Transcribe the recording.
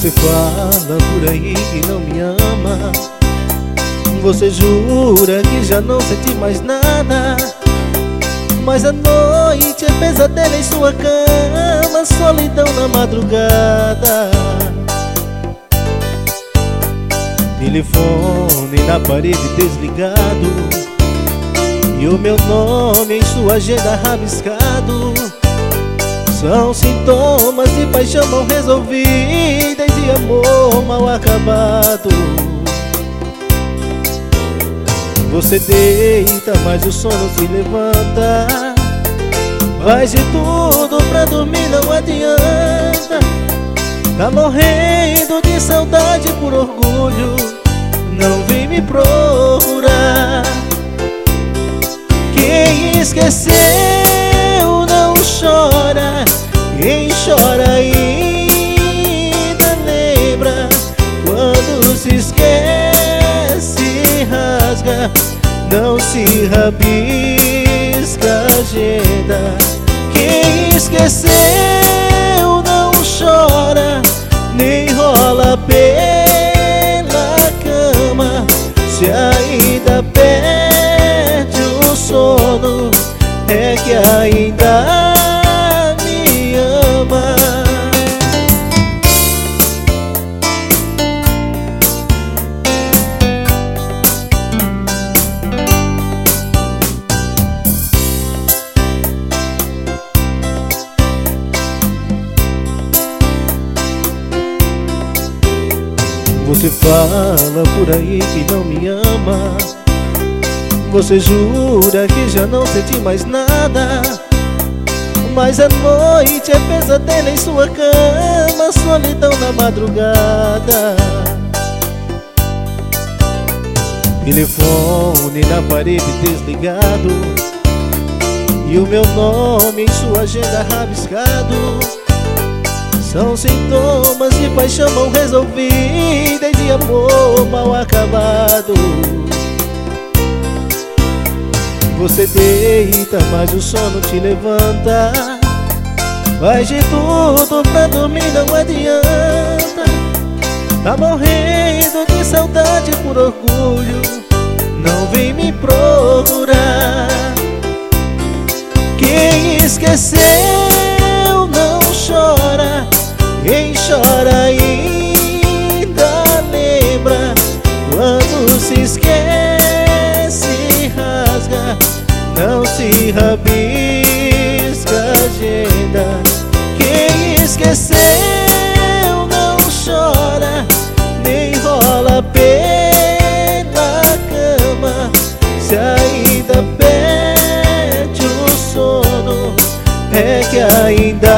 Você fala por aí que não me ama. Você jura que já não sente mais nada. Mas a noite é pesadelo em sua cama, solidão na madrugada. Telefone na parede desligado e o meu nome em sua agenda rabiscado. São sintomas de paixão mal resolvida e de amor mal acabado. Você deita, mas o sono se levanta. Faz de tudo pra dormir, não adianta. Tá morrendo de saudade por orgulho, não vem me procurar. Quem esqueceu não chora, quem chora ainda lembra. Quando se esquece, rasga, não se rabisca a agenda. Quem esqueceu não chora, nem rola pela cama. Se ainda perde o sono, é que ainda me ama. Você fala por aí que não me ama. Você jura que já não sente mais nada. Mas a noite é pesadelo em sua cama, solidão na madrugada. Telefone na parede desligado e o meu nome em sua agenda rabiscado. São sintomas de paixão mal resolvida e de amor mal acabado. Você deita, mas o sono te levanta. Faz de tudo pra dormir, não adianta. Tá morrendo de saudade por orgulho, não vem me procurar. Quem esqueceu não chora, quem chora ainda lembra. Quando se esquece, rasga, não se rabisca a agenda. Quem esqueceu não chora, nem rola pela cama. Se ainda perde o sono, é que ainda